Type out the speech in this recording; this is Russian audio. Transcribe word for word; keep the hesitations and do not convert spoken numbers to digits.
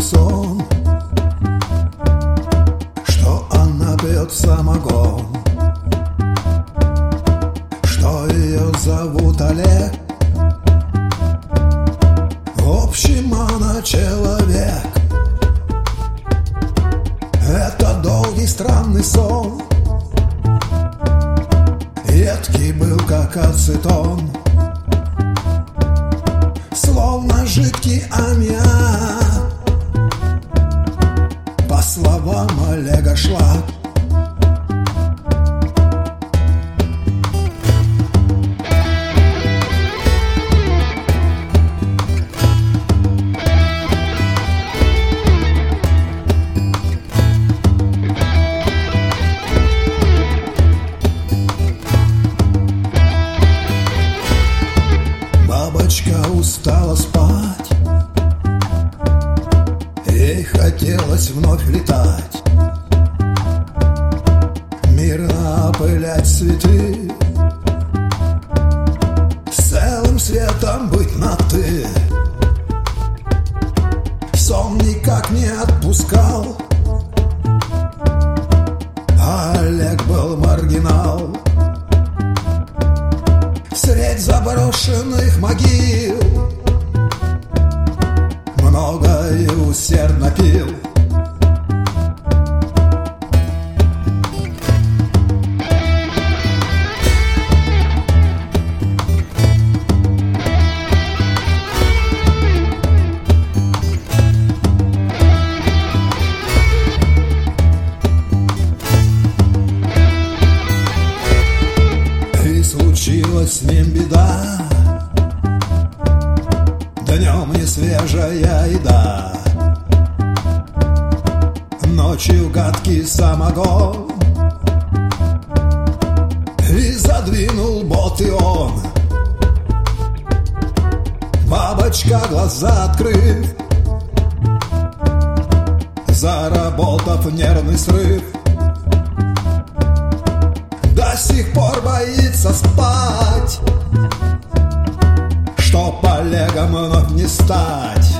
сон, что она пьет самогон, что ее зовут Олег. В общем, она человек. Это долгий странный сон, едкий был, как ацетон, словно жидкий аммиак. По словам Олега шла. Бабочка устала спать, ей хотелось вновь летать, мирно опылять цветы, с целым светом быть на «ты». Сон никак не отпускал, а Олег был маргинал. Средь заброшенных могил много и усердно пил. Случилась с ним беда, днем не свежая еда, ночью гадкий самогон, и задвинул боты он. Бабочка, глаза открыв, заработав нервный срыв, до сих пор боится спать, чтоб Олегом вновь не стать.